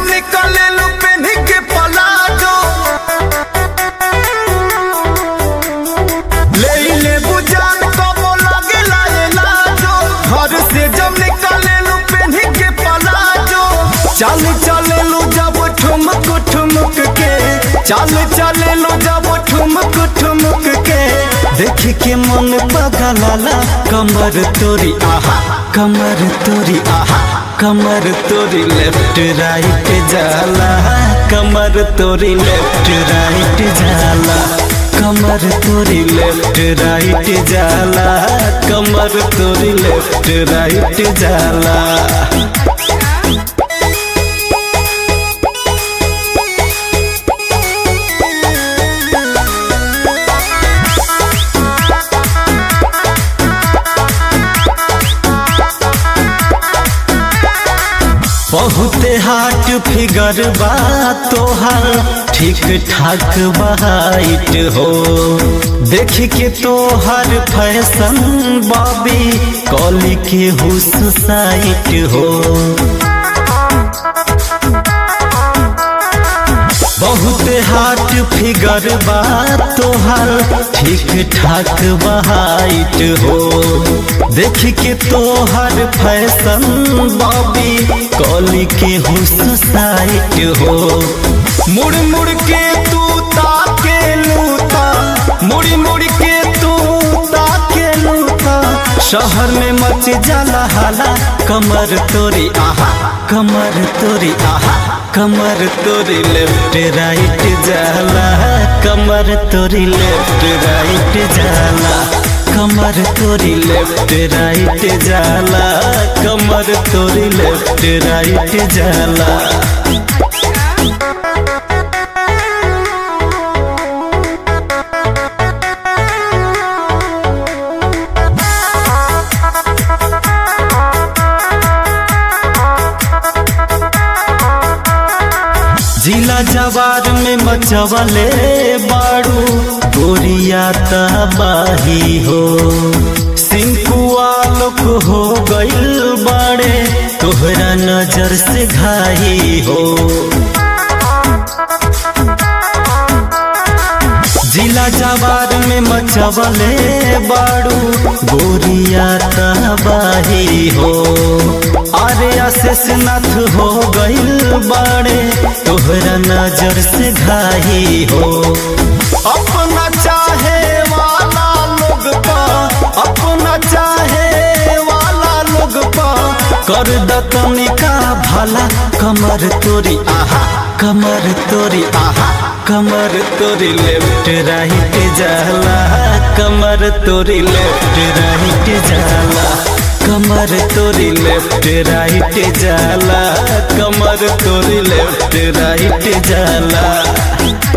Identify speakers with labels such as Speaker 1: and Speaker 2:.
Speaker 1: जब निकले लू पेन के पलाजो ले बुझान कबो लगे लाए लाजो घर से जब निकले लू पेन के पलाजो चल चले लू जब ठुमक ठुमक के चल चले लू जब ठुमक ठुमक के देख के मन पगलाला कमर तोरी आहा कमर तोरी आहा कमर तोरी लेफ्ट राइट जाला कमर तोरी लेफ्ट राइट जाला कमर तोरी लेफ्ट राइट जाला कमर तोरी लेफ्ट राइट जाला। बहुते हाट फिगर बा तोहार ठीक ठाक बाइट हो देख के तोहर फैशन बॉबी कॉली के हुस साइट हो बहुते हाट फिगर बा तोहार ठीक ठाक बाइट हो देख के तोहर फैशन बॉबी कॉली के हुस साइट हो मुड़ मुड़ के तू ताके लूता मुड़ी मुड़ के तू ताके लूता शहर में मच जाला हाला कमर तोरी आहा कमर तोरी आहा कमर तोरी लेफ्ट राइट जाला कमर तोरी लेफ्ट राइट जाला कमर तोरी लेफ्ट राइट जाला कमर तोरी लेफ्ट राइट जाला। जिला जवार में मचवले बाड़ू गोरिया तबाही हो सिंकुआ लोग हो गइल बाड़े तोहरा नजर से घाई हो जिला जवार में मचवले बाड़ू गोरिया तबाही हो अरे शेषनाथ हो गइल बाड़े तोहरा नजर से घाई हो अपना चाहे वाला लोग पा अपना चाहे वाला लोग पा कर दतनी का भला कमर तोरी आहा कमर तोरी आहा कमर तोरी लेफ्ट राइट जाला कमर तोरी लेफ्ट राइट जाला कमर तोरी लेफ्ट राइट जाला कमर तोरी लेफ्ट राइट जाला।